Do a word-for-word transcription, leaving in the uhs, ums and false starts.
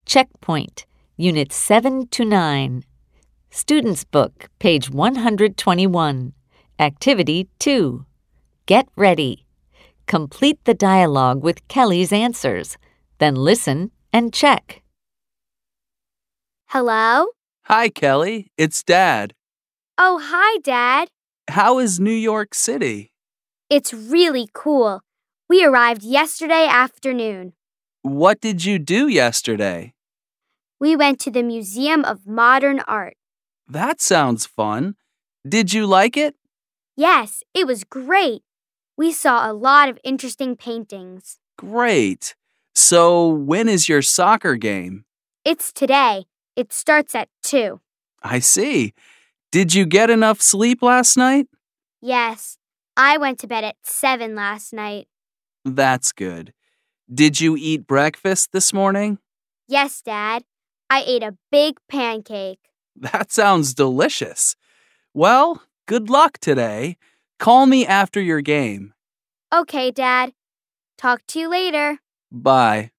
Checkpoint, Units seven to nine. Student's Book, page one hundred twenty-one. Activity two. Get ready. Complete the dialogue with Kelly's answers. Then listen and check. Hello? Hi, Kelly. It's Dad. Oh, hi, Dad. How is New York City? It's really cool. We arrived yesterday afternoon. What did you do yesterday? We went to the Museum of Modern Art. That sounds fun. Did you like it? Yes, it was great. We saw a lot of interesting paintings. Great. So, when is your soccer game? It's today. It starts at two. I see. Did you get enough sleep last night? Yes, I went to bed at seven last night. That's good. Did you eat breakfast this morning? Yes, Dad. I ate a big pancake. That sounds delicious. Well, good luck today. Call me after your game. Okay, Dad. Talk to you later. Bye.